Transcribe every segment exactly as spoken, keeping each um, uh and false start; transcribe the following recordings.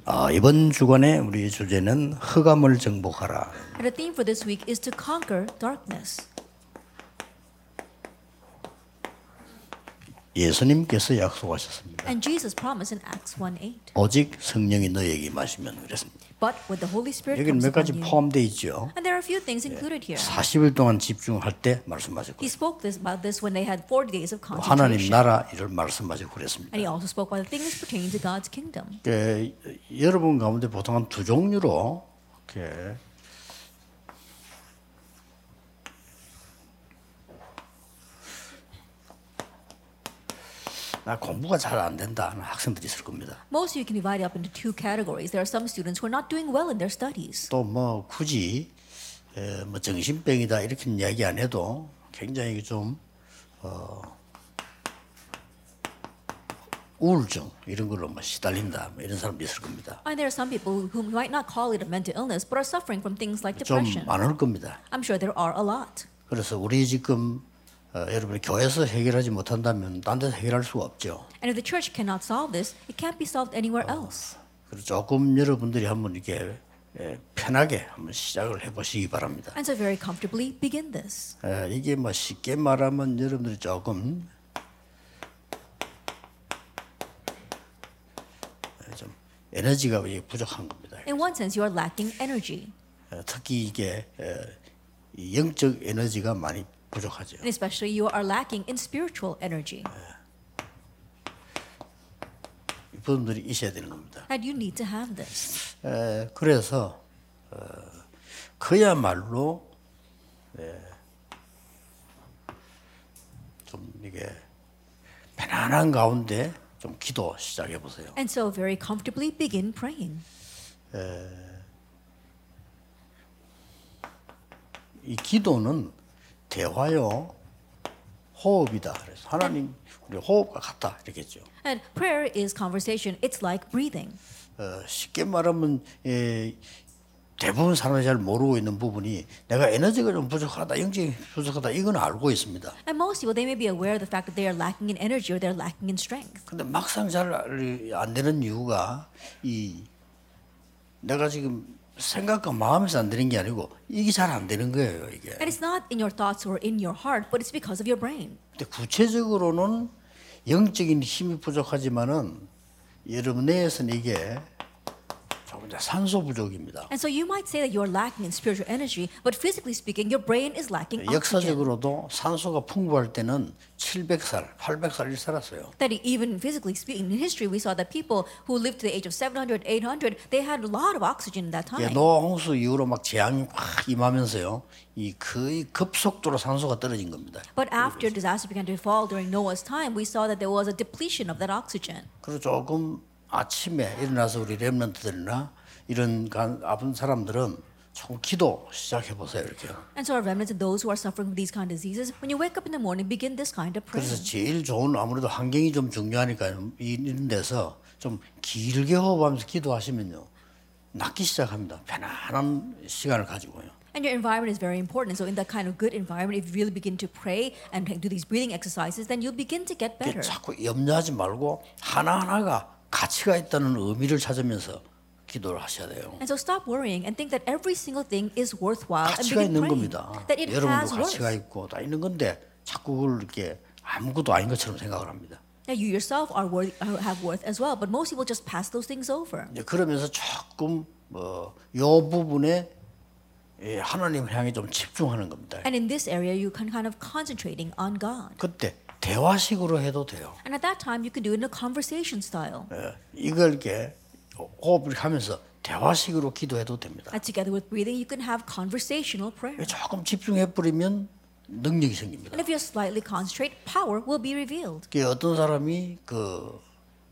어, 이번 주간에 우리 주제는 흑암을 정복하라. And the theme for this week is to conquer darkness. 예수님께서 약속하셨습니다. And Jesus promised in Acts one eight. 오직 성령이 너에게 임하시면 그랬습니다. But when the Holy Spirit 여기는 comes 몇 가지 upon you, 포함되어 있죠. and there are a few things included here. 사십 일 동안 집중할 때 He 말씀하셨고 spoke this about this when they had forty days of 하나님 concentration. 나라 이를 말씀하시고 그랬습니다. And he also spoke about the things pertaining to God's kingdom. 그, 여러분 가운데 보통 한 두 종류로 이렇게 나 공부가 잘 안 된다 하는 학생들이 있을 겁니다. Most of you can divide it up into two categories. There are some students who are not doing well in their studies. 또 뭐 굳이 에, 뭐 정신병이다 이렇게 이야기 안 해도 굉장히 좀 어, 우울증 이런 걸로 뭐 시달린다 뭐 이런 사람도 있을 겁니다. And there are some people who might not call it a mental illness, but are suffering from things like 좀 depression. 많을 겁니다. I'm sure there are a lot. 그래서 우리 지금 어, 여러분이 교회에서 해결하지 못한다면 딴 데서 해결할 수가 없죠. And if the church cannot solve this, it can't be solved anywhere else. 그래서 조금 여러분들이 한번 이렇게 에, 편하게 한번 시작을 해보시기 바랍니다. And so very comfortably begin this. 에, 이게 뭐 쉽게 말하면 여러분들이 조금 에, 좀 에너지가 이게 부족한 겁니다. In one sense, you are lacking energy. 에, 특히 이게 에, 이 영적 에너지가 많이 부족하죠. And especially you are lacking in spiritual energy. 이분들이 있어야 되는 겁니다. And you need to have this. 에, 그래서 어, 그야말로 에, 좀 이게 편안한 가운데 좀 기도 시작해 보세요. And so very comfortably begin praying. 이 기도는 대화요, 호흡이다. 그래서 하나님 우리 호흡과 같다 이렇게 했죠. And prayer is conversation. It's like breathing. 어, 쉽게 말하면 에, 대부분 사람들이 잘 모르고 있는 부분이 내가 에너지가 좀 부족하다, 영적이 부족하다 이건 알고 있습니다. And most people, they may be aware of the fact that they are lacking in energy or they're lacking in strength. 근데 막상 잘 안 되는 이유가 이 내가 지금 생각과 마음에서 안 되는 게 아니고 이게 잘 안 되는 거예요, 이게. And it's not in your thoughts or in your heart, but it's because of your brain. 근데 구체적으로는 영적인 힘이 부족하지만은 여러분 내에서는 이게 조금 더 산소 부족입니다. And so you might say that you're lacking in spiritual energy, but physically speaking, your brain is lacking oxygen. 역사적으로도 산소가 풍부할 때는 칠백 살, 팔백 살을 살았어요. That even physically speaking, in history, we saw that people who lived to the age of seven hundred, eight hundred, they had a lot of oxygen in that time. 노아 홍수 이후로 막 재앙이 확 임하면서요, 이 거의 급속도로 산소가 떨어진 겁니다. But after disaster began to fall during Noah's time, we saw that there was a depletion of that oxygen. 그리고 조금 아침에 일어나서 우리 렘넌트들이나 이런 간, 아픈 사람들은 좀 기도 시작해 보세요, 이렇게요. And so our remnants and those who are suffering from these kind of diseases, when you wake up in the morning, begin this kind of prayer. 그래서 제일 좋은 아무래도 환경이 좀 중요하니까요. 이런 데서 좀 길게 호흡하면서 기도하시면요, 낫기 시작합니다. 편안한 시간을 가지고요. And your environment is very important. And so in that kind of good environment, if you really begin to pray and do these breathing exercises, then you'll begin to get better. 자꾸 염려하지 말고 하나하나가 가치가 있다는 의미를 찾으면서 기도를 하셔야 돼요. And so stop worrying and think that every single thing is worthwhile and 가치가 begin 있는 praying 겁니다. that it has 여러분도 worth. 가치가 있고 다 있는 건데 자꾸 그걸 이렇게 아무것도 아닌 것처럼 생각을 합니다. That you yourself are worth, have worth as well, but most people just pass those things over. 이제 그러면서 조금 뭐요 부분에 예, 하나님을 향해 좀 집중하는 겁니다. And in this area, you can kind of concentrating on God. 그때 대화식으로 해도 돼요. And at that time, you can do it in a conversation style. 예, 이걸 이렇게 호흡을 하면서 대화식으로 기도해도 됩니다. And together with breathing, you can have conversational prayer. 조금 집중해 버리면 능력이 생깁니다. And if you slightly concentrate, power will be revealed. 그 어떤 사람이 그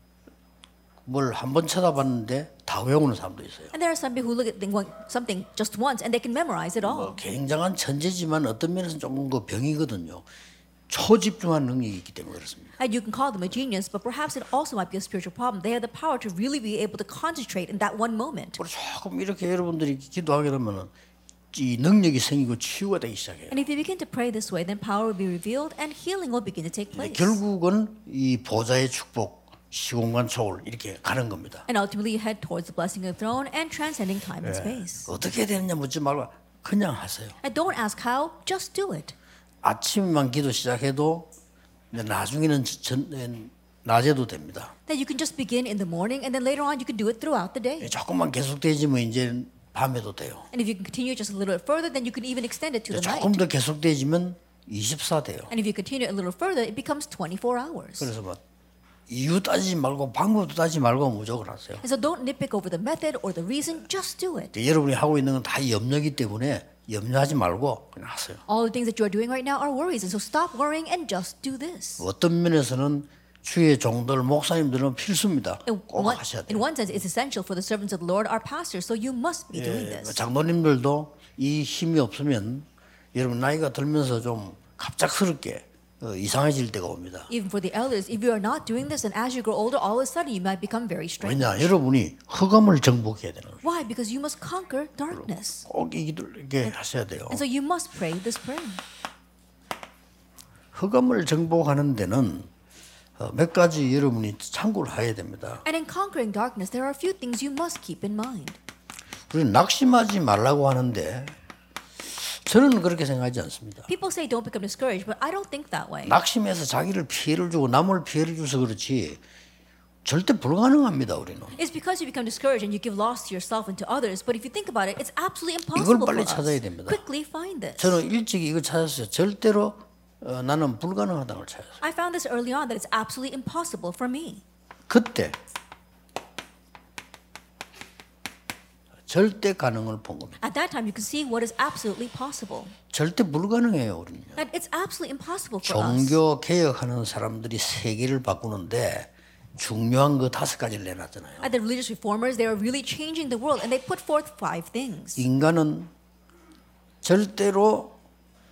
뭘 한 번 쳐다봤는데 다 외우는 사람도 있어요. And there are some people who look at something just once and they can memorize it all. 뭐 굉장한 천재지만 어떤 면에서는 조금 그 병이거든요. 초집중한 능력이 있기 때문에 그렇습니다. And you can call them a genius, but perhaps it also might be a spiritual problem. They have the power to really be able to concentrate in that one moment. 그리고 조금 이렇게 여러분들이 기도하게 되면은 이 능력이 생기고 치유가 되기 시작해요. And if you begin to pray this way, then power will be revealed and healing will begin to take place. 결국은 이 보좌의 축복, 시공간 초월 이렇게 가는 겁니다. And ultimately you head towards the blessing of the throne and transcending time and space. 어떻게 되느냐 묻지 말고 그냥 하세요. And don't ask how, just do it. 아침만 기도 시작해도 이제 나중에는 전, 낮에도 됩니다. That you can just begin in the morning and then later on you can do it throughout the day. 조금만 계속되지면 이제 밤에도 돼요. And if you can continue just a little bit further, then you can even extend it to the 조금 night. 더 계속되지면 이십사 돼요. And if you continue a little further, it becomes twenty-four hours. 그래서 뭐 이유 따지지 말고 방법도 따지지 말고 무조건 하세요. And so don't nitpick over the method or the reason, just do it. 여러분이 하고 있는 건 다 염려이기 때문에 염려하지 말고 그냥 하세요. All the things that you are doing right now are worries, and so stop worrying and just do this. 어떤 면에서는 주의 종들 목사님들은 필수입니다. In 꼭 one, 하셔야 in 돼요. one sense, it's essential for the servants of the Lord, our pastors, so you must be doing 예, this. 장로님들도 이 힘이 없으면 여러분 나이가 들면서 좀 갑작스럽게 어, 이상해질 때가 옵니다. Even for the elders, if you are not doing this, and as you grow older, all of a sudden you might become very strange. 왜냐 여러분이 흑암을 정복해야 되는 거예요. Why? Because you must conquer darkness. 꼭 이렇게 하셔야 돼요. And so you must pray this prayer. 흑암을 정복하는 데는 어, 몇 가지 여러분이 참고를 해야 됩니다. And in conquering darkness, there are a few things you must keep in mind. 우리는 낙심하지 말라고 하는데 저는 그렇게 생각하지 않습니다. People say don't become discouraged, but I don't think that way. 낙심해서 자기를 피해를 주고 남을 피해를 줘서 그렇지 절대 불가능합니다. 우리는. It's because you become discouraged and you give loss to yourself and to others. But if you think about it, it's absolutely 이걸 impossible for 빨리 us. 찾아야 됩니다. Quickly find this. 저는 일찍 이거 찾았어요. 절대로 어, 나는 불가능하다는 걸 찾았어요. I found this early on that it's absolutely impossible for me. 그때 절대 가능을 본 겁니다. At that time, you can see what is absolutely possible. 절대 불가능해요, 우리는요. That it's absolutely impossible for us. 종교 개혁하는 사람들이 세계를 바꾸는데 중요한 그 다섯 가지를 내놨잖아요. At the religious reformers, they are really changing the world, and they put forth five things. 인간은 절대로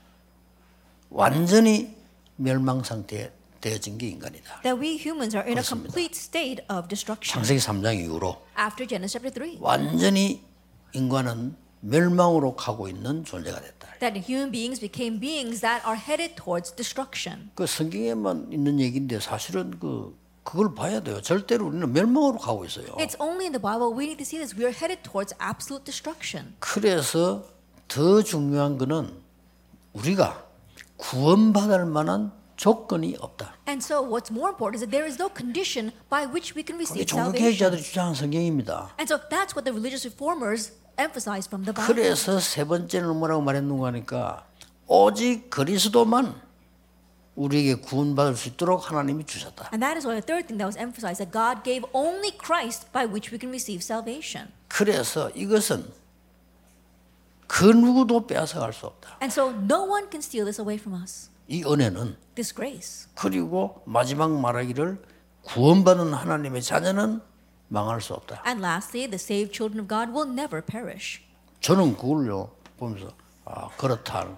완전히 멸망 상태에 되어진 게 인간이다. That we humans are in a 그렇습니다. complete state of destruction. 창세기 삼 장 이후로 After Genesis chapter three, 완전히 인간은 멸망으로 가고 있는 존재가 됐다. that human beings became beings that are headed towards destruction. 그 성경에만 있는 얘기인데 사실은 그 그걸 봐야 돼요. 절대로 우리는 멸망으로 가고 있어요. It's only in the Bible we need to see this. We are headed towards absolute destruction. 그래서 더 중요한 거는 우리가 구원받을 만한 조건이 없다. And so what's more important is that there is no condition by which we can 이게 receive 종교 salvation. 개혁자들이 주장한 성경입니다. And so that's what the religious reformers emphasize from the Bible. 그래서 세 번째는 뭐라고 말했는가 하니까 오직 그리스도만 우리에게 구원받을 수 있도록 하나님이 주셨다. And that is why the third thing that was emphasized, that God gave only Christ by which we can receive salvation. 그래서 이것은 그 누구도 빼앗아갈 수 없다. And so no one can steal this away from us. 이 은혜는 This grace. 그리고 마지막 말하기를 구원받은 하나님의 자녀는 망할 수 없다. And lastly, the saved children of God will never perish. 저는 그걸요 보면서 아 그렇다.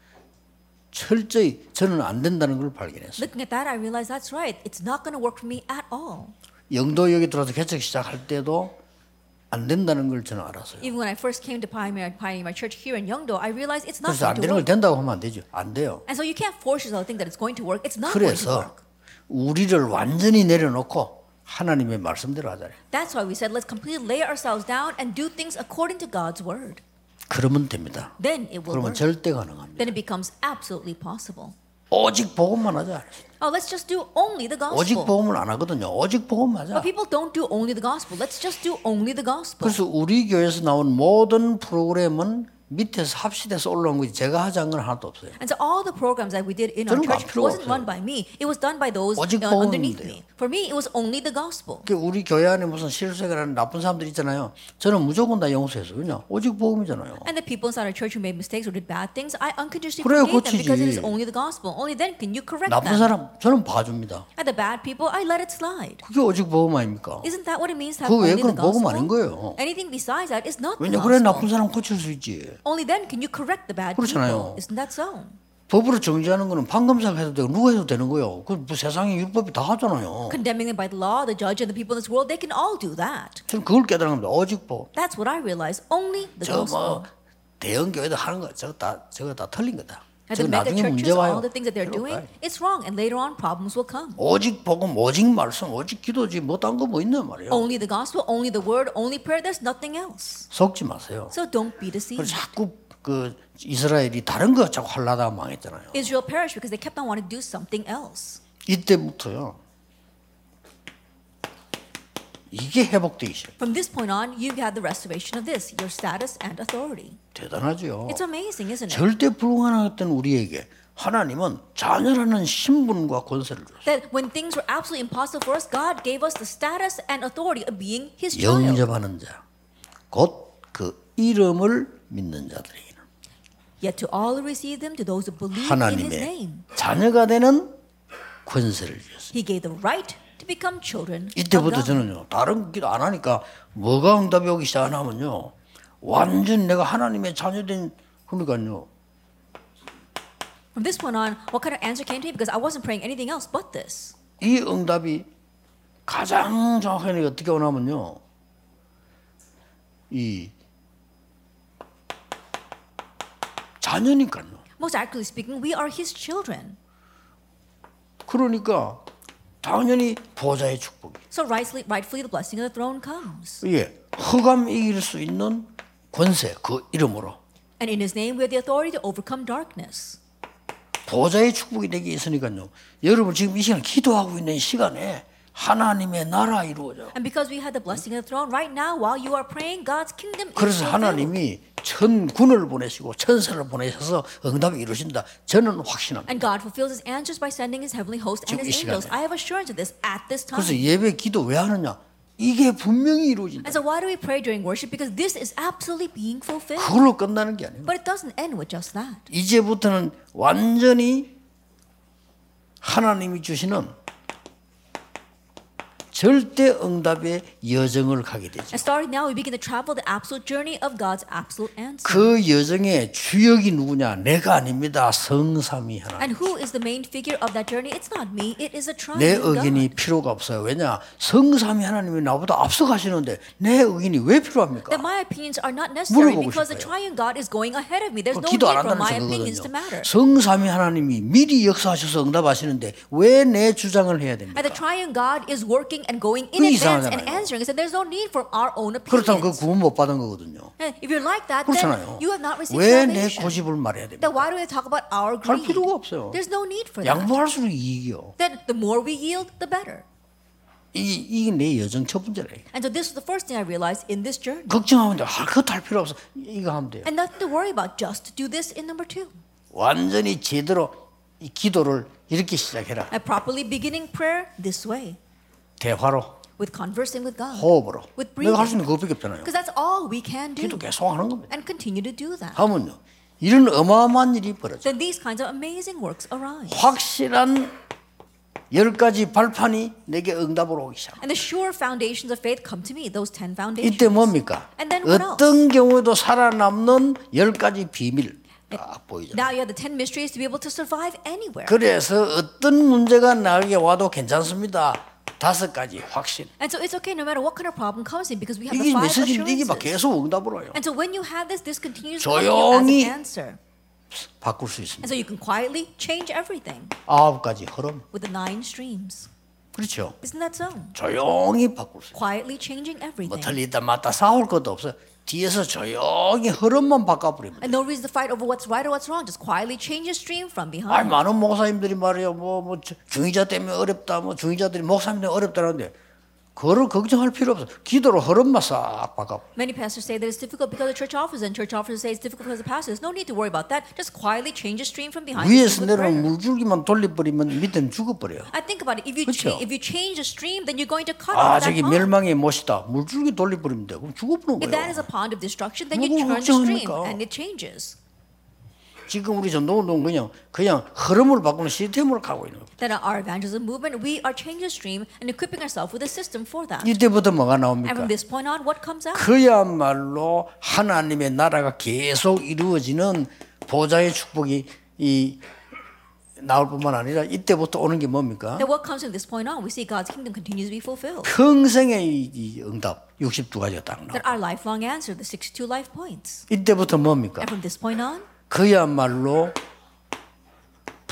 철저히 저는 안 된다는 걸 발견했어요. Looking at that, I realized that's right. It's not going to work for me at all. 영도 여기 들어와서 개척 시작할 때도 안 된다는 걸 저는 알았어요. Even when I first came to pioneer, pioneer my church here in Yeongdo, I realized it's not 그래서 안 going to 되는 걸 work. 된다고 하면 안 되죠. 안 돼요. And so you can't force yourself to think that it's going to work. It's not going to 그래서 work. 우리를 완전히 내려놓고 하나님의 말씀대로 하잖아요. That's why we said let's completely lay ourselves down and do things according to God's word. 그러면 됩니다. Then it will 그러면 work. 절대 가능합니다. Then it becomes absolutely possible. 오직 복음만 하자. Oh, let's just do only the 오직 gospel. 복음을 안 하거든요. 오직 복음만 하자. But people don't do only the gospel. Let's just do only the gospel. 그래서 우리 교회에서 나온 모든 프로그램은 밑에서 합시돼서 올라온 거지 제가 하지 않은 건 하나도 없어요. And so all the programs that we did in our 저는 church 필요가 wasn't 없어요. run by me. It was done by those 오직 uh, 복음은 underneath 돼요. me. For me, it was only the gospel. 그 우리 교회 안에 무슨 실수를 하는 나쁜 사람들 있잖아요. 저는 무조건 다 용서해서 왜냐? 오직 복음이잖아요. And the people inside our church who made mistakes or did bad things, I unconditionally 그래야 forgave them because it is 고치지. only the gospel. Only then can you correct 나쁜 them. 사람 저는 봐줍니다. And the bad people, I let it slide. 그게 오직 복음 아닙니까? Isn't that what it means to have 그 only 외에는 the 복음 아닌 gospel? 거예요. Anything besides that is not the 왜냐? 그래 나쁜 gospel. 사람 고칠 수 있지. Only then can you correct the bad 그렇잖아요. people. Isn't that so? 법으로 정지하는 거는 판검사가 해도 되고 누가 해도 되는 거예요. 그 뭐 세상에 율법이 다 하잖아요. Condemning them by the law, the judge, and the people in this world, they can all do that. 저는 그걸 깨달은 겁니다. 오직 복음. That's what I realized. Only the 저 gospel. 뭐 대형 교회도 하는 거 저거 다 저거 다 틀린 거다. And the 저 mega 나중에 문제 churches, 와요. all the things that they're doing, 그럴까요? it's wrong, and later on problems will come. 오직 복음, 오직 말씀, 오직 기도지 못한 거 뭐 있나 말이에요. Only the gospel, only the word, only prayer. There's nothing else. 속지 마세요. So don't be 그래서 deceived. 자꾸 그 이스라엘이 다른 거 자꾸 하려다가 망했잖아요. Israel perished because they kept on wanting to do something else. 이때부터요. 이게 회복되기 시작. From this point on, you've had the restoration of this, your status and authority. 대단하죠. It's amazing, isn't it? 절대 불가능했던 우리에게 하나님은 자녀라는 신분과 권세를 줬어요. That when things were absolutely impossible for us, God gave us the status and authority of being His child. 영접하는 자, 곧 그 이름을 믿는 자들에게는 Yet to all who receive them, to those who believe in His 하나님의 name, 자녀가 되는 권세를 주셨어요. He gave the right to become children of 이때부터 God. 저는요, 다른 기도 안 하니까 뭐가 응답이 오기 시작하냐면요, 완전 내가 하나님의 자녀된, 그러니까요, From this point on, what kind of answer came to me? Because I wasn't praying anything else but this. 이 응답이 가장 정확하게 어떻게 오냐면요, 이 자녀니까요. Most accurately speaking, we are His children. 그러니까 당연히 보좌의 축복이. So rightfully, rightfully the blessing of the throne comes. 예, 흑암 이길 수 있는 권세, 그 이름으로 And in His name, we have the authority to overcome darkness. 보좌의 축복이 내게 있으니까요. 여러분 지금 이 시간 기도하고 있는 시간에 하나님의 나라 이루어져. And because we had the blessing of the throne, right now, while you are praying, God's kingdom is 그래서 fulfilled. 하나님이 천군을 보내시고 천사를 보내셔서 응답이 이루어진다. 저는 확신합니다. And God fulfills His answers by sending His heavenly host and 지금 이 His angels. 시간에. I have assurance of this at this time. 그래서 예배 기도 왜 하느냐? 이게 분명히 이루어진다. And so why do we pray during worship? Because this is absolutely being fulfilled. 그걸로 끝나는 게 아니에요. But it doesn't end with just that. 이제부터는 완전히 하나님이 주시는 절대 응답의 여정을 가게 되죠. And starting now, we begin to travel the absolute journey of God's absolute answer. 그 여정의 주역이 누구냐? 내가 아닙니다. 성삼위 하나님. And who is the main figure of that journey? It's not me. It is a 내 triune 의견이 God. 필요가 없어요. 왜냐? 성삼위 하나님이 나보다 앞서가시는데 내 의견이 왜 필요합니까? That my opinions are not necessary 물어보고 because the 싶어요. triune God is going ahead of me. There's no 기도 need 안 for 한다는 my opinions to 증거거든요. matter. 성삼위 하나님이 미리 역사하셔서 응답하시는데 왜 내 주장을 해야 됩니까? And the triune God is working and going in 그게 advance and 이상하잖아요. answering. So there's no need for our own 그렇다면 그 opinions. 구원 못 받은 거거든요. And if you're like that, 그렇잖아요. then you have not received 왜 내 salvation. 고집을 말해야 Then 됩니까? why do we talk about our 할 greed? 필요가 없어요. There's no need for that. 양보할수록 이익이요. Then the more we yield, the better. 이, 이게 내 여정 첫 번째래. And so this was the first thing I realized in this journey. 걱정하면 돼. 아, 그것도 할 필요 없어. 이거 하면 돼요. And nothing to worry about. Just do this in number two. 완전히 제대로 이 기도를 이렇게 시작해라. And properly beginning prayer this way. 대화로, With conversing with God. 호흡으로. With 내가 할 수 breathing. 있는 그것밖에 없잖아요. Because that's all we can do. 기도 계속 하는 겁니다. And continue to do that. 하면요. 이런 어마어마한 일이 벌어져. Then these kinds of amazing works arise. 확실한 열 가지 발판이 내게 응답으로 오기 시작. And the sure foundations of faith come to me. Those ten foundations. 이때 뭡니까? And then what else? 어떤 경우에도 살아남는 열 가지 비밀 딱 보이죠. Now you have the ten mysteries to be able to survive anywhere. 그래서 어떤 문제가 나에게 와도 괜찮습니다. 다섯 가지 확신. And so it's okay no matter what kind of problem comes in because we have the 이게 five 메시지인데 이게 막 assurances. 계속 응답으로 와요. And so when you have this, this continues to come to you as 조용히 an answer. 바꿀 수 And 있습니다. so you can quietly change everything 아홉 가지 흐름. with the nine streams. 그렇죠. Isn't that so? 조용히 바꿀 수 있어요. Quietly changing 뭐 everything. 틀리다 맞다 싸울 것도 없어요. 뒤에서 조용히 흐름만 바꿔버립니다. And no reason to fight over what's right or what's wrong. Just quietly change your stream from 아니 behind. 많은 목사님들이 말이에요. 뭐, 뭐 중의자 때문에 어렵다. 뭐 중의자들이 목사님 때문에 어렵다는데 그거를 걱정할 필요 없어. 기도로 흐름만 싹 바꿔. Many pastors say that it's difficult because of church officers, and church officers say it's difficult because of pastors. No need to worry about that. Just quietly change your stream from behind. 위에서 with 내려오는 prayer. 물줄기만 돌려버리면 밑에는 죽어버려요. I think about it. If you 그렇죠? cha- if you change the stream, then you're going to cut 아 off that 저기 pond. 멸망의 못이다. 물줄기 돌려버리면 돼. 그럼 죽어버리는 If that is 거예요. a pond of destruction, then you 뭐가 turn the stream 걱정합니까? and it changes. 지금 우리 전도운동 그냥 그냥 흐름을 바꾸는 시스템으로 가고 있는 겁니다. Then our evangelism movement, we are changing the stream and equipping ourselves with a system for that. 이때부터 뭐가 And 나옵니까? from this point on, what comes out? 그야말로 하나님의 나라가 계속 이루어지는 보좌의 축복이 이 나올 뿐만 아니라 이때부터 오는 게 뭡니까? Then what comes from this point on? We see God's kingdom continues to be fulfilled. 평생의 이, 이 응답 육십두 가지가 딱 나와. That our lifelong answer, the sixty-two life points. 이때부터 뭡니까? And from this point on, 그야말로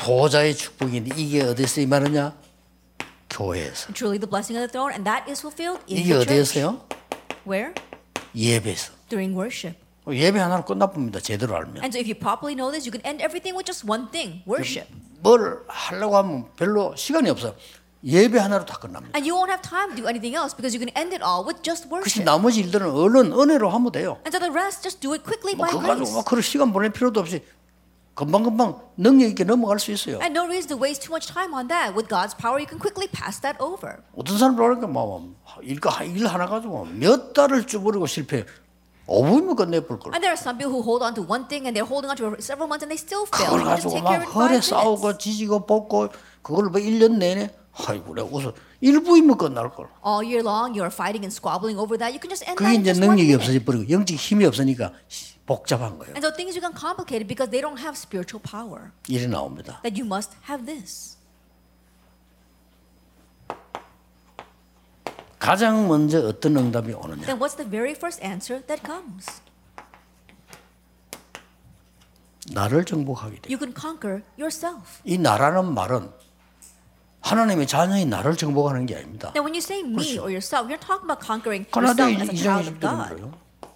보좌의 축복인데 이게 어디서 임하느냐? 교회에서. And truly the blessing of the throne, and that is fulfilled in 이게 the church. 어디에서요? Where? 예배에서. During worship. 예배 하나로 끝나봅니다. 제대로 알면. And so if you properly know this, you can end everything with just one thing, worship. 뭘 하려고 하면 별로 시간이 없어요. 예배 하나로 다 끝납니다. And you won't have time to do anything else because you can end it all with just 그래서 worship. 나머지 일들은 얼른 은혜로 하면 돼요. And so the rest, just do it quickly 뭐 by 그거 가지고 grace. 막 그런 시간 보낼 필요도 없이 금방금방 능력 있게 넘어갈 수 있어요. And no reason to waste too much time on that. With God's power, you can quickly pass that over. 어떤 사람들 그러니까 뭐 일, 일 하나 가지고 몇 달을 쭈그리고 실패해. 오 분이면 끝내볼 걸. And there are some people who hold on to one thing and they're holding on to it several months and they still fail. 그걸 You can just 가지고 take care of 막 it in 허리 five 싸우고 minutes. 지지고 볶고 그걸 뭐 일 년 내내 아이고 내가 웃어 일 부이면 끝날 걸. All year long, you're fighting and squabbling over that. You can just end that 그게 in 이제 just one 능력이 minute. 없어져 버리고 영적 힘이 없으니까 복잡한 거예요. And so things become complicated because they don't have spiritual power. 일이 나옵니다. That you must have this. 가장 먼저 어떤 응답이 오느냐? Then what's the very first answer that comes? 나를 정복하게 돼. You can conquer yourself. 이 나라는 말은 하나님의 자녀인 나를 정복하는 게 아닙니다. Now, when you say me or yourself, you're talking about conquering 가나다 yourself as a 이 장 child of 이십 절인 God. 거예요.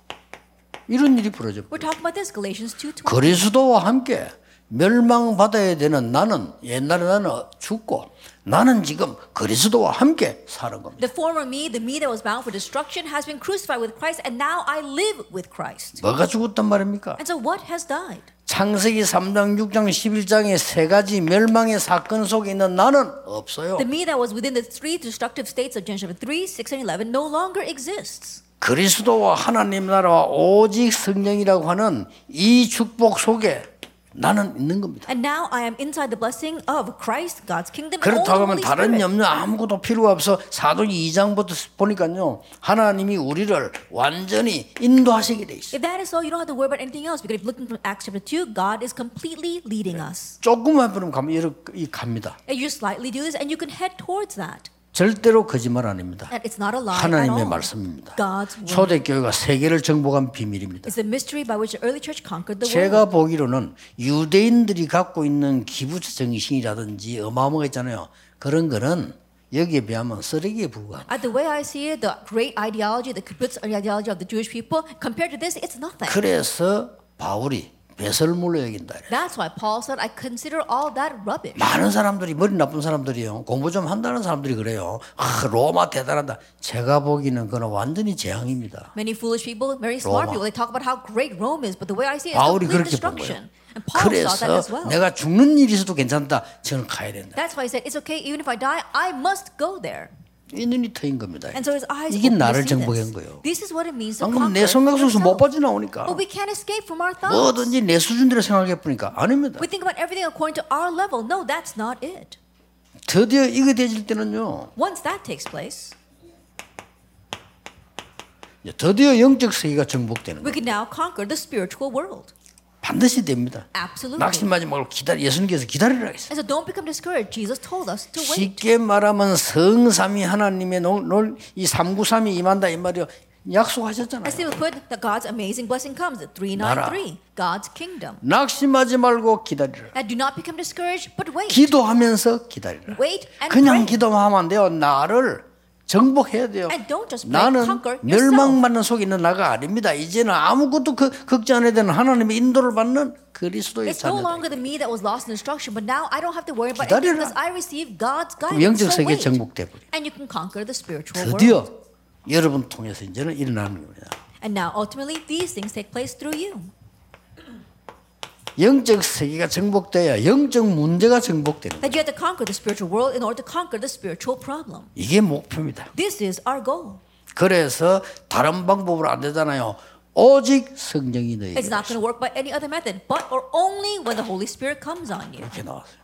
이런 일이 벌어져. We're talking about this, Galatians two twenty. 그리스도와 함께 멸망받아야 되는 나는 옛날에 나는 죽고 나는 지금 그리스도와 함께 사는 겁니다. The former me, the me that was bound for destruction, has been crucified with Christ, and now I live with Christ. 뭐가 죽었단 말입니까? And so, what has died? 창세기 삼 장, 육 장, 십일 장의 세 가지 멸망의 사건 속에 있는 나는 없어요. The me that was within the three destructive states of Genesis three, six, and eleven no longer exists. 그리스도와 하나님 나라와 오직 성령이라고 하는 이 축복 속에 나는 있는 겁니다. And now I am inside the blessing of Christ, God's kingdom, and all 그렇다고 the 하면 Holy 다른 Spirit. 염려 아무것도 필요가 없어. 사도기 이 장부터 보니까요. 하나님이 우리를 완전히 인도하시게 돼 있어요. If that is so, you don't have to worry about anything else. Because if looking from Acts chapter two, God is completely leading us. 조금만 보면 가면 이렇게 갑니다. And you slightly do this, and you can head towards that. 절대로 거짓말 아닙니다. And it's not a lie at 하나님의 all. 말씀입니다. God's word. 초대교회가 세계를 정복한 비밀입니다. It's the mystery by which the early church conquered the world. 제가 보기로는 유대인들이 갖고 있는 기부자 정신이라든지 어마어마했잖아요. 그런 거는 여기에 비하면 쓰레기에 불과합니다. At the way I see it, the great ideology, the kibbutz ideology of the Jewish people, compared to this, it's nothing. 그래서 바울이 배설물로 여긴다. That's why Paul said, I consider all that rubbish. 많은 사람들이 머리 나쁜 사람들이요. 공부 좀 한다는 사람들이 그래요. 아, 로마 대단하다. 제가 보기에는 그건 완전히 재앙입니다. Many foolish people, very smart 로마. people, they talk about how great Rome is, but the way I see it, it's 바울이 complete 그렇게 본 destruction. 거예요. And Paul saw that as 그래서 well. 내가 죽는 일이 있어도 괜찮다. 저는 가야 된다. That's why he said, it's okay, even if I die, I must go there. 이 눈이 트인 겁니다. And so his eyes 이게 opened to 나를 see 정복한 this. 거예요. This is what it means to 방금 conquer 내 생각 속에서 못 yourself. 빠져나오니까 But we can't escape from our thoughts. 뭐든지 내 수준대로 생각해 보니까 아닙니다. We think about everything according to our level. No, that's not it. 드디어 이거 되질 때는요. Once that takes place, 드디어 영적 세계가 정복되는 we 거예요. can now conquer the spiritual world. 반드시 됩니다. Absolutely. 낙심하지 말고 기다려. 예수님께서 기다리라 했어요. And so don't become discouraged. Jesus told us to wait. 쉽게 말하면 성삼위 하나님의 이 삼구삼이 임한다 이 말이요. 약속하셨잖아요. As they would put, that God's amazing blessing comes. The three nine three, God's kingdom. 낙심하지 말고 기다리라. And do not become discouraged, but wait. 기도하면서 기다리라. Wait and 그냥 pray. 기도만 하면 안 돼요. 나를 정복해야 돼요. And don't just pray, 나는 conquer yourself. 멸망받는 속에 있는 나가 아닙니다. 이제는 아무것도 그, 걱정 안 해야 되는 하나님의 인도를 받는 그리스도의 It's no 자녀다. longer the me that was lost in destruction, but now I don't have to worry about 기다리라. anything because I receive God's 그럼 guidance. 영적 So 세계 wait. 정복돼 버려. And you can conquer the spiritual 드디어 world. 여러분 통해서 이제는 일어나는 겁니다. And now ultimately these things take place through you. 영적 세계가 정복돼야 영적 문제가 정복되는 거예요. That you have to conquer the spiritual world in order to conquer the spiritual problem. 이게 목표입니다. This is our goal. 그래서 다른 방법으로 안 되잖아요. 오직 성령이 너희에게 It's not going to work by any other method, but or only when the Holy Spirit comes on you. 이렇게 나왔어요.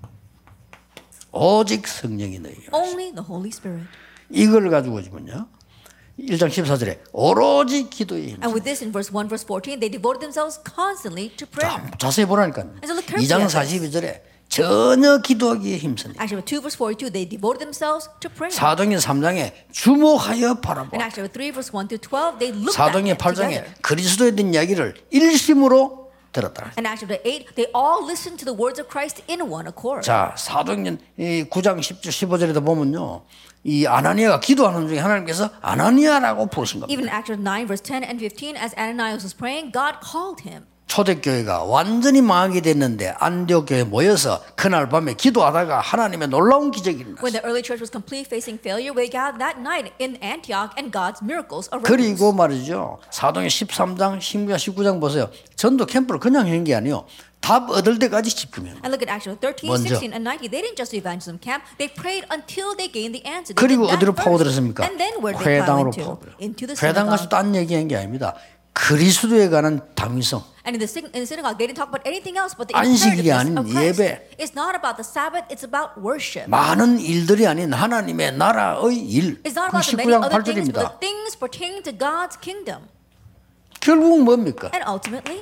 오직 성령이 너희에게 Only the Holy Spirit. 이걸 가지고 지면요. 일 장 십사 절에 오로지 기도에 힘. And with this in verse one, verse fourteen, they devoted themselves constantly to prayer. 자세히 보라니까요. And so look carefully 이 장 at this. 사십이 절에 전혀 기도하기에 힘쓰니. Actually, two verse forty-two, they devoted themselves to prayer. 사도행전 삼 장에 주목하여 And 바라보아. actually, three verse one to twelve, they looked at 사도행전 it 팔 장에 together. 그리스도에 대한 이야기를 일심으로 들었다. And Acts chapter eight, they all listened to the words of Christ in one accord. 자, 사도행전 이 구 장 십 절 십오 절에도 보면요. 이 아나니아가 기도하는 중에 하나님께서 아나니아라고 부르신 겁니다. Even in Acts nine, verse ten and fifteen, as Ananias was praying, God called him. 초대교회가 완전히 망하게 됐는데 안디옥 교회에 모여서 그날 밤에 기도하다가 하나님의 놀라운 기적이 일어났어요. When the early church was completely facing failure, we gathered that night in Antioch and God's miracles arose. 그리고 말이죠. 사도행 십삼 장, 십구 장, 십구 장 보세요. 전도 캠프를 그냥 한 게 아니에요. 답 얻을 때까지 집중해요. And look at Acts thirteen, 먼저. sixteen, and nineteen. They didn't just do evangelism camp. They prayed until they gained the answer. They 그리고 did that 어디로 first. 파고들었습니까? And then where did they 회당으로 plow into? 파고들어요. Into the 회당 가서 synagogue. 딴 얘기한 게 아닙니다. 그리스도에 관한 당위성. And in the, syn- in the synagogue, they didn't talk about anything else but the 안식일이 imperativeness 아닌 of Christ. 예배. It's not about the Sabbath, it's about worship. 많은 일들이 아닌 하나님의 나라의 일. It's not 그 about the 십구 many 장 other 팔 things, but 절입니다. the things pertaining to God's kingdom. 결국은 뭡니까? And ultimately,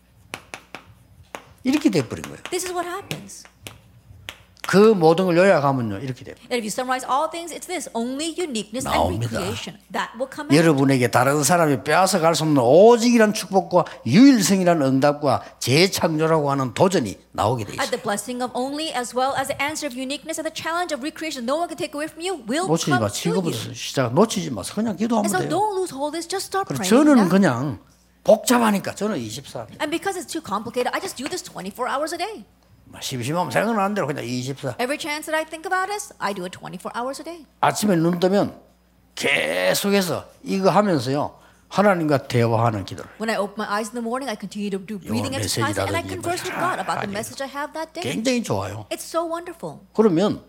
이렇게 돼버린 거예요. this is what happens. 그 모든 걸 요약하면요. 이렇게 돼요. And if you summarize all things, it's this: only uniqueness and 나옵니다. recreation. That will come out. 여러분에게 다른 사람이 빼앗아 갈 수 없는 오직이란 축복과 유일성이란 응답과 재창조라고 하는 도전이 나오게 돼 At 있어요. the blessing of only, as well as the answer of uniqueness and the challenge of recreation, no one can take away from you, will 놓치지 come 마. to 지금부터 you. 시작. 놓치지 마서 그냥 And 기도하면 so 돼요. don't lose hold of this. Just start 그리고 praying. 저는 now. 그냥 복잡하니까 저는 이십사. And because it's too complicated, I just do this twenty-four hours a day. 심심하면 생각나는 대로 그냥 이십사. Every chance that I think about this, I do it twenty-four hours a day. 아침에 눈 뜨면 계속해서 이거 하면서요. 하나님과 대화하는 기도를. When I open my eyes in the morning, I continue to do breathing 영어 exercises and I 메시지라든지 converse with 뭐 God about the 아니, message I have that day. 굉장히 좋아요. It's so wonderful. 그러면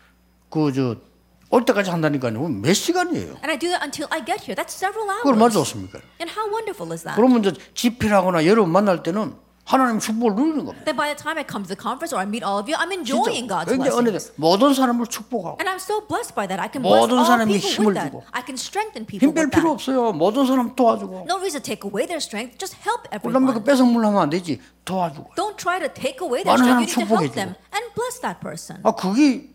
그 저 올 때까지 한다니까요. 몇 시간이에요. And I do that until I get here. That's several 그걸 얼마나 hours. 좋습니까? And how wonderful is that? 그러면 이제 집회하거나 여러분 만날 때는 하나님 축복을 누리는 겁니다. Then by the time I come to the conference or I meet all of you, I'm 진짜 enjoying God's 굉장히 은혜돼. blessings. 모든 사람을 축복하고 And I'm so blessed by that. I can bless 모든 all 사람에 people 힘을 with that. 주고 I can strengthen people 힘 뺄 with 필요 that. 없어요. 모든 사람 도와주고. No reason to take away their strength. Just help 그다음에 그 everyone. 뺏어물려면 안 되지. 도와주고. Don't try to take away their 많은 사람 strength. You need to help 축복해주고. them and bless that person. 아 그게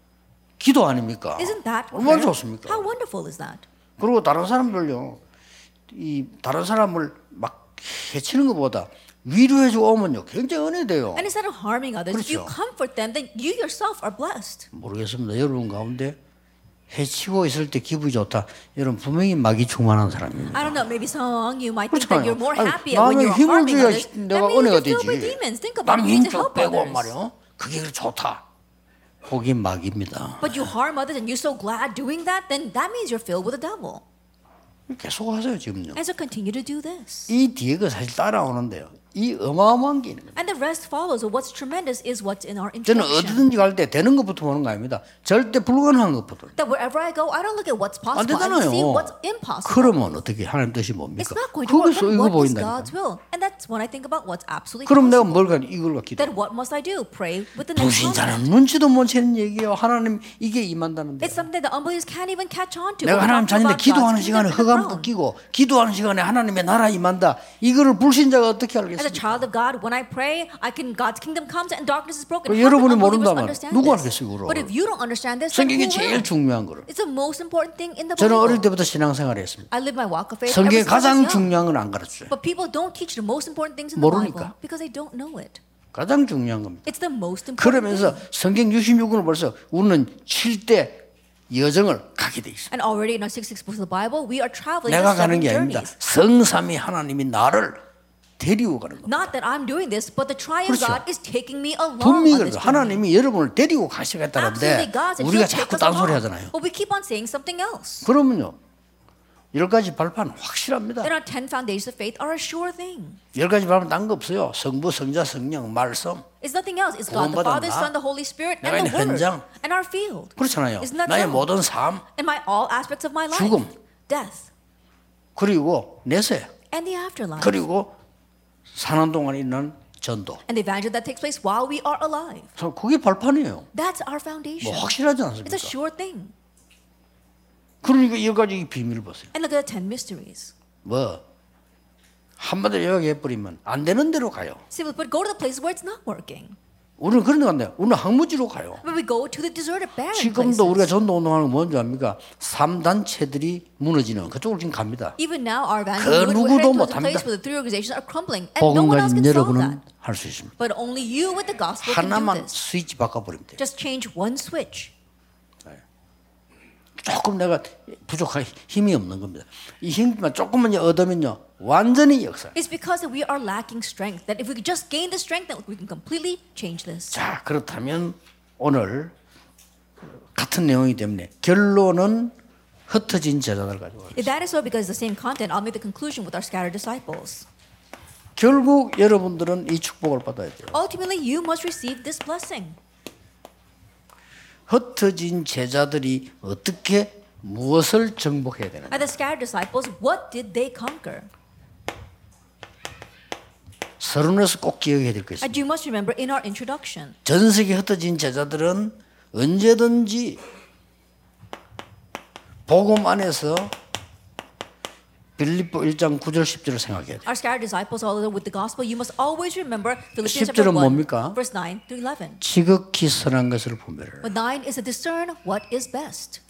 기도 아닙니까? Isn't that 얼마나 prayer? 좋습니까? How wonderful is that? 그리고 다른 사람들요. 이 다른 사람을 막 해치는 것보다 위로해주고 오면요. 굉장히 은혜돼요. And instead of harming others, if you 그렇죠. comfort them, then you yourself are blessed. 모르겠습니다. 여러분 가운데 해치고 있을 때 기분이 좋다. 여러분 분명히 마귀 충만한 사람입니다. I don't know, maybe some among you might think that 그렇잖아요. you're more 아니, happy when 남의 you're 힘을 harming 줘야 others. That 내가 means 은혜가 you're filled 되지. with demons. Think about 남 it. You need to 힘좀 help 빼고 others. 말이요. 그게 그렇게 좋다. 거기 마귀입니다. But you harm others and you're so glad doing that, then that means you're filled with the devil. 계속 하세요 지금요. And so continue to do this. 이 뒤에가 사실 따라오는데요. 이 어마어마한 게 있는 거예요. And the rest follows. So what's tremendous is what's in our 저는 introduction. 어디든지 갈 때 되는 것부터 보는 거 아닙니다. 절대 불가능한 것부터. That wherever I go, I don't look at what's 안 possible. I 되잖아요. see what's impossible. 그러면 어떻게 하나님 뜻이 It's 뭡니까? not going to work. 거기서 Then 이거 what is 보인다니까. God's will? And that's when I think about what's absolutely 그럼 내가 possible. 뭘 가? 이걸로 기도. Then what must I do? Pray with the next 불신자는 concept. 눈치도 못 채는 얘기예요. 하나님 이게 임한다는데. It's something that the unbelievers can't even catch on to. 내가 We're 하나님 talking 자녀인데 about 기도하는 God's 시간에 kingdom and the 흑암 throne. 꺾이고 기도하는 시간에 하나님의 나라 임한다. 이거를 불신자가 어떻게 As a 알겠습니까? child of God, when I pray, I can God's kingdom comes and darkness is broken. 그 How can 여러분이 unbelievers 모른다면 understand 누가 this? 알겠어요, 그걸? But if you don't understand this, then 성경이 who 제일 will? 중요한 거를. It's the most important thing in the 저는 어릴 Bible. 때부터 신앙생활을 했습니다. I live my walk of faith ever 성경의 since I was 가장 young. 중요한 건 안 가르쳐요. But people don't teach the most important things in the 모르니까. Bible because they don't know it. 가장 중요한 겁니다. It's the most important 그러면서 thing. 성경 육십육 권을 벌써 우리는 칠 대 여정을 가게 돼 있어요. And already in our sixty-six books of the Bible, we are traveling 내가 the 가는 seven 게 아닙니다. journeys. 성삼위 하나님이 나를 데리고 가는 겁니다. Not that I'm doing this, but the triune 그렇죠. God is taking me along 분명히 on this 그래요. journey. 하나님이 여러분을 데리고 가시겠다는데 Absolutely, God said 우리가 He'll take 자꾸 us 딴소리 along. 하잖아요. But we keep on saying something else. 그러면요. 열 가지 발판 확실합니다. Then our ten foundations of faith are a sure thing. 열 가지 발판 딴 거 없어요. 성부, 성자, 성령, 말씀. It's nothing else. It's God the 구원받은 Father, 나, Son, the Holy Spirit, 내가 and 있는 the Word, 현장. and our field. 그렇잖아요. Isn't that 나의 so? 모든 삶 And my all aspects of my life. 죽음. Death. 그리고 내세 And the afterlife. 그리고 사는 동안에 있는 전도. And the evangel that takes place while we are alive. 그래서 그게 발판이에요. That's our 뭐 foundation. 확실하지 It's 않습니까? a sure thing. 그러니까 열 가지 이 비밀을 보세요. And look at the ten mysteries. 뭐 한마디로 요약해 버리면 안 되는 대로 가요. Simply put, go to the places where it's not working. 우리는 그런 데 간대요. 우리는 항무지로 가요. But we go to the deserted barren 지금도 우리가 places. 전도 운동하는 건 뭔지 압니까? 삼 단체들이 무너지는 그쪽으로 지금 갑니다. Even now, our 그 evangelism, we're 누구도 heading towards a 못합니다. place where the three organizations are crumbling, and no 복음 one else 가진 can solve 여러분은 that. 할 수 있습니다. But only you with the gospel can do 하나만 this. 스위치 바꿔버리면 돼요. Just change one switch. 조금 내가 부족한 힘이 없는 겁니다. 이 힘만 조금만 얻으면요 완전히 역사. It's because that we are lacking strength. That if we could just gain the strength, then we can completely change this. 자 그렇다면 오늘 같은 내용이기 때문에 결론은 흩어진 제자들 가지고 가겠습니다. If that is so, because it's the same content, I'll make the conclusion with our scattered disciples. 결국 여러분들은 이 축복을 받아야 돼요. Ultimately, you must receive this blessing. 흩어진 제자들이 어떻게 무엇을 정복해야 되는가? Are the scattered disciples, what did they conquer? 서론에서 꼭 기억해야 될 것입니다. And you must remember in our introduction, 전 세계 흩어진 제자들은 언제든지 복음 안에서 빌립보 일 장 구 절 십 절을 생각해야 돼요. our scattered disciples, all with the gospel, you must always remember Philippians 십 절은 chapter one, 뭡니까? verse nine to eleven. 지극히 선한 것을 분별하라. But nine is to discern what is best.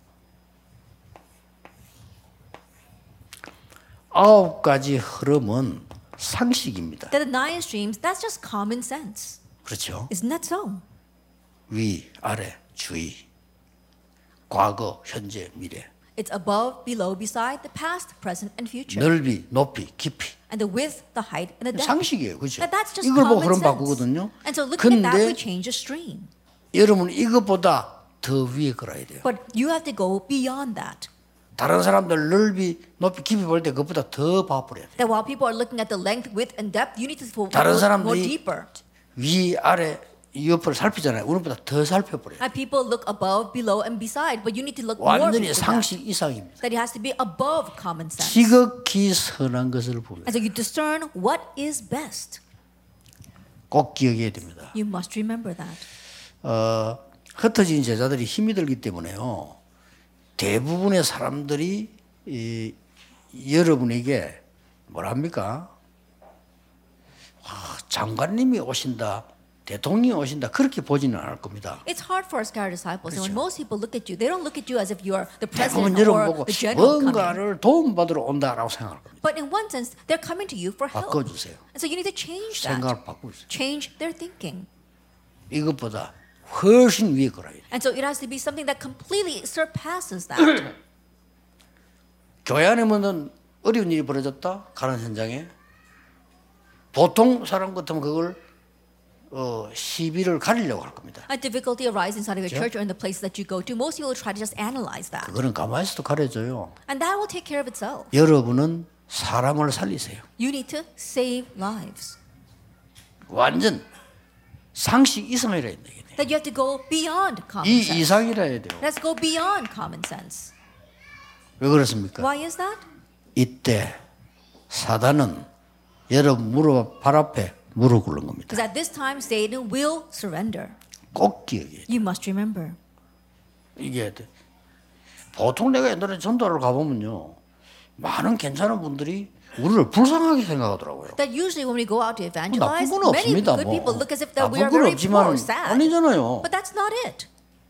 아홉 가지 흐름은 상식입니다. That the nine streams, that's just common sense. 그렇죠? Isn't that so? 위, 아래, 주의, 과거, 현재, 미래. It's above, below, beside, the past, present, and future. 넓이, 높이, 깊이. And the width, the height, and the depth. 상식이에요. 그렇죠? And that's just 이걸 보고 common 흐름 sense. 바꾸거든요. And so looking at that, we 근데 change the stream. 여러분 이것보다 더 위에 걸어야 돼요. But you have to go beyond that. 다른 사람들 넓이, 높이, 깊이 볼 때 그것보다 더 봐버려야 돼요. That while people are looking at the length, width, and depth, you need to go 다른 more 사람들이 deeper. 위, 아래, 옆을 살피잖아요. 우리보다 더 살펴버려요. And people look above, below, and beside, but you need to look more 완전히 into that. 상식 이상입니다. That it has to be above common sense. 지극히 선한 것을 보면 And so you discern what is best. 꼭 기억해야 됩니다. You must remember that. 어, 흩어진 제자들이 힘이 들기 때문에요. 대부분의 사람들이 이, 여러분에게 뭐랍니까? 아, 장관님이 오신다, 대통령이 오신다 그렇게 보지는 않을 겁니다. It's hard for our scattered disciples. And when most people look at you, they don't look at you as if you are the 대부분 president 여러분 or 보고 the general coming. 뭔가를 도움받으러 온다라고 생각할 겁니다. But in one sense, they're coming to you for help. 바꿔주세요. And so you need to change that. 생각을 바꾸세요. Change their thinking. 이것보다 훨씬 위에 걸어야 돼요. And so it has to be something that completely surpasses that. 교회 안에는 어려운 일이 벌어졌다 가는 현장에 보통 사람 같으면 그걸 어, 시비를 가리려고 할 겁니다. A difficulty arises inside of your 그렇죠? church or in the places that you go to. Most people will try to just analyze that. 그거는 가만히 있어도 가려져요. And that will take care of itself. 여러분은 사람을 살리세요. You need to save lives. 완전 상식 이상이라 해야 되겠네. That you have to go beyond common 이 sense. 이상이라 해야 돼요. Let's go beyond common sense. 왜 그렇습니까? Why is that? 이때 사단은 여러분 무릎 발 앞에 무릎 꿇는 겁니다. Because at this time, Satan will surrender. 꼭 기억해야 돼요. You must remember. 이게 돼. 보통 내가 옛날에 전도를 가보면요. 많은 괜찮은 분들이 우리를 불쌍하게 생각하더라고요. That usually when we go out to 나쁜 evangelize, 건 many 없습니다. good 뭐. people look as if that we 나쁜 are 건 very poor 없지만 or sad. 아니잖아요. But that's not it.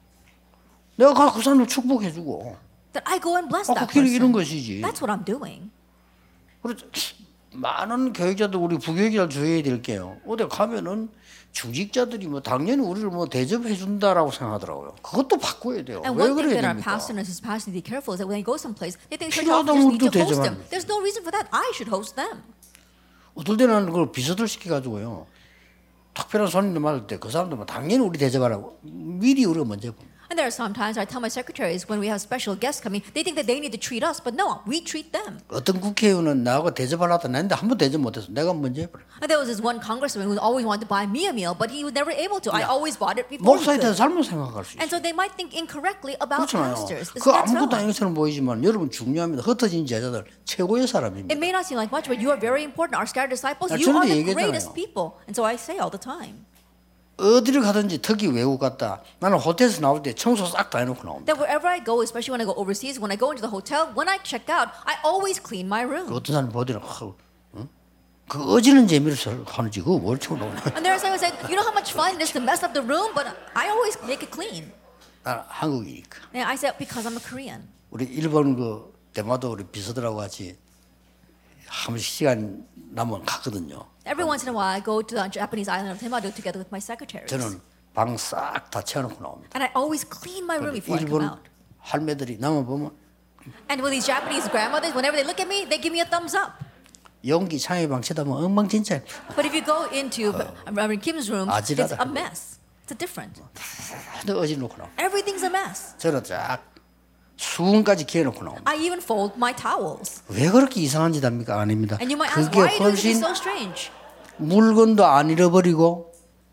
내가 가 그 사람을 축복해주고 That I go and bless 아, that 그 길이 이런 person. 것이지. That's what I'm doing. 그렇죠. 많은 교육자들 우리 부교육자를 주의해야 될 게요. 어디 가면은 주직자들이 뭐 당연히 우리를 뭐 대접해 준다라고 생각하더라고요. 그것도 바꿔야 돼요. And 왜 one thing 그래야 that our 됩니까? pastor and his pastor need to be careful is that when they go someplace, they think church 필요하다면 officers need to 우리도 host them. 대접합니다. There's no reason for that. I should host them. 어떨 때는 그걸 비서들 시켜가지고요. 특별한 손님들 맞을 때 그 사람들 뭐 당연히 우리 대접하라고 미리 우리가 먼저 봅니다. And there are sometimes I tell my secretaries when we have special guests coming, they think that they need to treat us, but no, we treat them. 어떤 국회의원은 나하고 대접하려다 했는데 한 번 대접 못해서 내가 먼저 해버려. And there was this one congressman who always wanted to buy me a meal, but he was never able to. I always bought it before he 목사에 대해서 could. 잘못 생각할 수 And 있어요. so they might think incorrectly about 그렇잖아요. pastors. Isn't 그 that 아무것도 so? 아닌 것처럼 보이지만 여러분 중요합니다. 흩어진 제자들 최고의 사람입니다. It may not seem like much, but you are very important. Our scattered disciples, 아, you 저는 are the 얘기했잖아요. greatest people. And so I say all the time 어디를 가든지 특히 외국 갔다 나는 호텔에서 나올 때 청소 싹 다 해놓고 나옵니다. that wherever I go, especially when I go overseas, when I go into the hotel, when I check out, I always clean my 그 room. 어떤 사람 보더니 어, 응? 그 어지는 재미를 하는지 그거 뭘 치고 노냐. And there are some who say, you know how much fun it is to mess up the room, but I always make it clean. 나는 한국이니까. And I said, because I'm a Korean. 우리 일본 그 대마도 우리 비서들하고 같이 한 번씩 시간 나면 갔거든요. Every once in a while, I go to the Japanese island of Temado together with my secretaries. 저는 방 싹 다 채워놓고 나옵니다. And I always clean my room before I come 일본 out. 할매들이 나만 보면 And with these Japanese grandmothers, whenever they look at me, they give me a thumbs up. 연기 창의 방 쳐다보면 엉망진창. But if you go into Reverend Kim's room, it's 아찔하다. a mess. It's a different. 다 어지놓고 나옵니다. Everything's a mess. 저는 쫙 수은까지 개놓고 나옵니다. I even fold my towels. 왜 그렇게 이상한 짓 합니까? 아닙니다. And you might ask, 그게 why do you do 훨씬 this so strange? 물건도 안 잃어버리고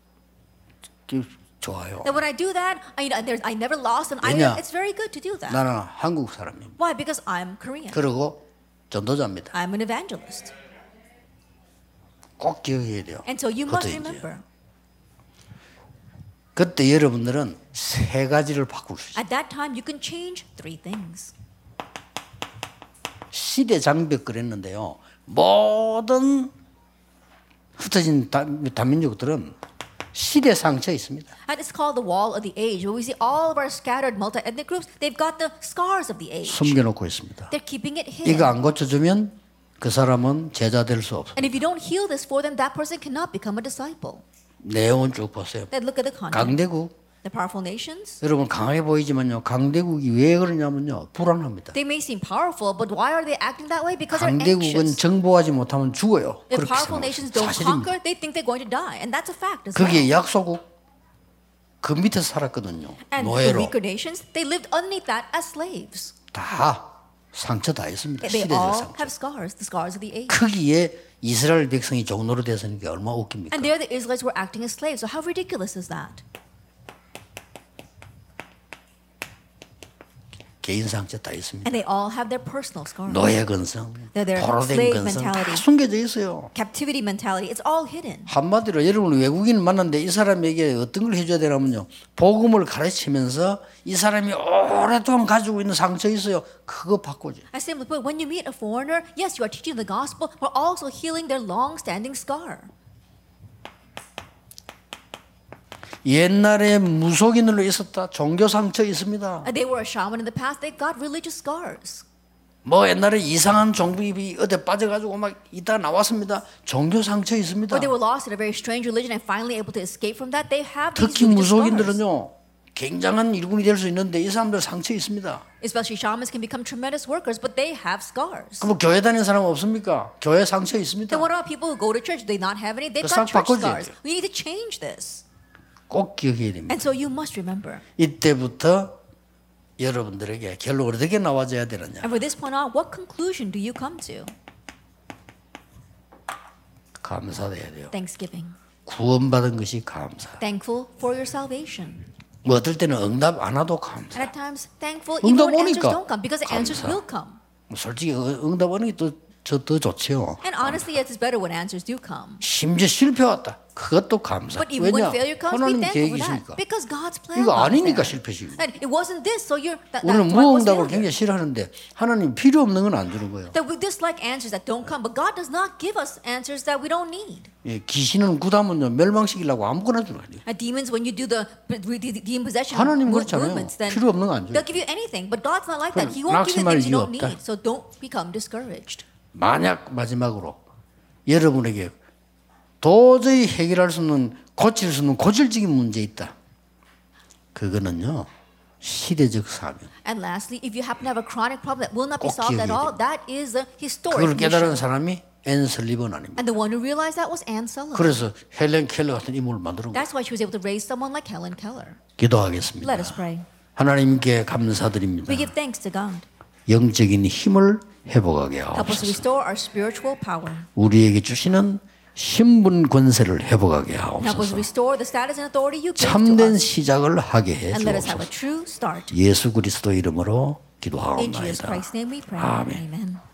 좋아요. That when I do that, I, there's, I never lost an 왜냐? item. It's very good to do that. 나는 한국 사람입니다. Why? Because I'm Korean. 그리고 전도자입니다. I'm an evangelist. 꼭 기억해야 돼요. And so you must 그것도 이제. remember. 그때 여러분들은 세 가지를 바꿀 수 있어요. At that time, you can change three things. 시대 장벽 그랬는데요. 모든 흩어진 다- 다민족들은 시대 상처에 있습니다. And it's called the wall of the age. Where we see all of our scattered multi-ethnic groups, they've got the scars of the age. 숨겨놓고 있습니다. They're keeping it 이거 hidden. 안 고쳐주면 그 사람은 제자 될 수 없어요. And if you don't heal this for them, that person cannot become a disciple. 내용은 쭉 보세요. Then look at the context. 강대국 The powerful nations, 여러분 강해 보이지만요. 강대국이 왜 그러냐면요. 불안합니다. they may seem powerful, but why are they acting that way? Because they're 강대국은 anxious. 정복하지 못하면 죽어요. If 그렇게 powerful 생각합니다. nations don't 사실입니다. conquer, they think they're going to die. And that's a fact as well. 그게 약소국 그 밑에서 살았거든요. And the 노예로 weaker nations, they lived underneath that as slaves. 다 상처 다 있습니다. They 시대적 all 상처. have scars, the scars of the age. 거기에 이스라엘 백성이 종노로 되서는 게 얼마나 웃깁니까? And there the Israelites were acting as slaves. So how ridiculous is that? 개인 상처 다 있습니다. And they all have their personal scars. 노예 근성, They're their 포로된 slave 근성 다 mentality. 숨겨져 있어요. Captivity mentality, it's all hidden. 한마디로 여러분 외국인 만났는데 이 사람에게 어떤 걸 해줘야 되냐면요. 복음을 가르치면서 이 사람이 오랫동안 가지고 있는 상처 있어요. 그거 바꾸죠. I simply put, when you meet a foreigner, yes, you are teaching the gospel, but also healing their long-standing scar. 옛날에 무속인으로 있었다. 종교 상처 있습니다. And they were a shaman in the past, they got religious scars. 뭐 옛날에 이상한 종교비 어디 빠져가지고 막 이따 나왔습니다. 종교 상처 있습니다. Or they were lost in a very strange religion and finally able to escape from that. They have these 특히 religious scars. 무속인들은요. 굉장한 일꾼이 될 수 있는데 이 사람들 상처 있습니다. Especially shamans can become tremendous workers, but they have scars. 그럼 교회 다니는 사람 없습니까? 교회 상처 있습니다. Then what about people who go to church? Do they not have any? They've 그 got 싹 church 바꿔줘야 scars. 돼요. We need to change this. 꼭 기억해야 됩니다. And so you must remember. 이때부터 여러분들에게 결론 어떻게 나와줘야 되느냐. And from this point on, what conclusion do you come to? 감사해야 돼요. Thanksgiving. 구원받은 것이 감사. Thankful for your salvation. 뭐 어떨 때는 응답 안 와도 And 감사. at times, thankful even 응답 when answers 오니까 don't come, because the answers 감사. will come. 뭐 솔직히 응답 오는 게 또 저 더 좋죠. And honestly, it's better when answers do come. 심지어 실패 왔다. 그것도 감사. But even 왜냐? when failure comes, be 하나님 thankful for that. 계획이시니까. Because God's plan 이거 was 아니니까 there. 실패시고. And it wasn't this, so you're that, 우리는 that's why it was 무응답을 failure. 굉장히 싫어하는데 하나님 필요 없는 건 안 주는 거예요. That we dislike answers that don't come, but God does not give us answers that we don't need. 예, 귀신은 구다면요 멸망시키려고 아무거나 주는 거예요. And demons, when you do the, the, the demon possession 하나님 move- 그렇잖아요. movements, then 필요 없는 거 안 줘요. they'll give you anything. But God's not like that. 그럼 He won't give you 낙심할 things you 이유 don't 없다. need. So don't become discouraged. 만약 마지막으로 여러분에게 도저히 해결할 수 없는 고칠 수 없는 고질적인 문제 있다. 그거는요 시대적 사명. And lastly, if you happen to have a chronic problem that will not be 꼭 solved at 기억해야 all, that is a historic 그걸 깨달은 mission. 사람이 앤 설리번 아닙니까? And the one who realized that was Anne Sullivan. 그래서 헬렌 켈러 같은 인물을 만드는 거예요. That's why she was able to raise someone like Helen Keller. 기도하겠습니다. Let us pray. 하나님께 감사드립니다. We give thanks to God. 영적인 힘을 회복하게 Help us to 하옵소서. restore our spiritual power. 우리에게 주시는 신분 권세를 회복하게 Help us 하옵소서. restore the status and authority you gave to 참된 us. 시작을 하게 해 And let us have a 주옵소서. true start. 예수 그리스도 이름으로 In Jesus 기도하옵나이다. Christ's name we pray. 아멘. Amen.